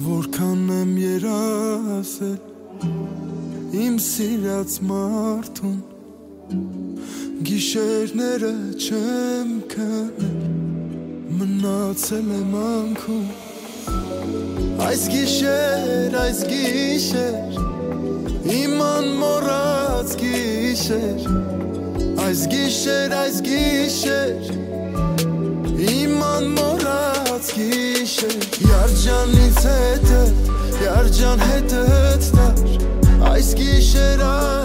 Որքան եմ երազել իմ սիրած մարդուն Գիշերները չեմ քնել մնացել եմ անքում Այս գիշեր իմ անմոռաց գիշեր Այս գիշեր իմ անմոռաց գիշեր Երջանից երջան հետդ տար Այս գիշեր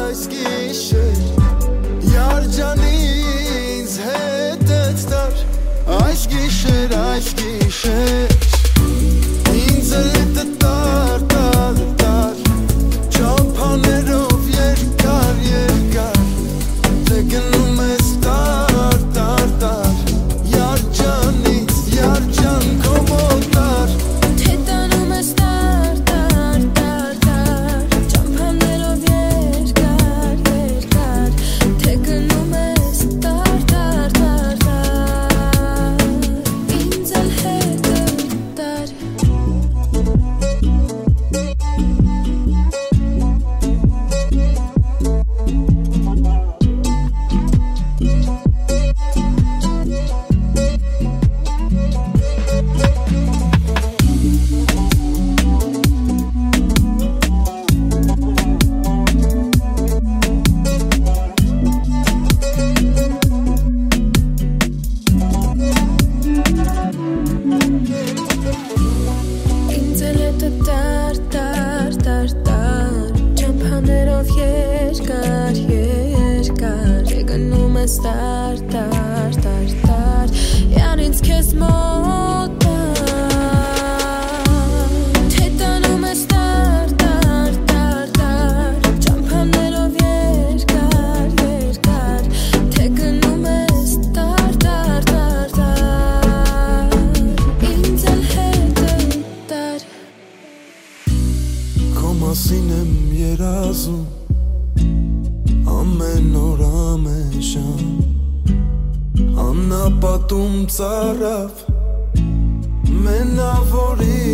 Երջանից հետդ տար Այս գիշեր Ինձ հետը տար Չափաներով երկար Թե գնում ես տար Երջանից երջան քո մոտ տար Թե տանում ես տար Չափաներով երկար Թե գնում ես տար Ինձ էլ հետը տար Չափաներով երկար Թե գնում ես տար Յան ինձ քեզ մոտ Թե տանում ես տար Չափաներով երկար Թե գնում ես տար Ինձ էլ հետը տար Քո մասին եմ երազում Ամեն օր ամեն ժամ Անապատում ծարավ Մենավորի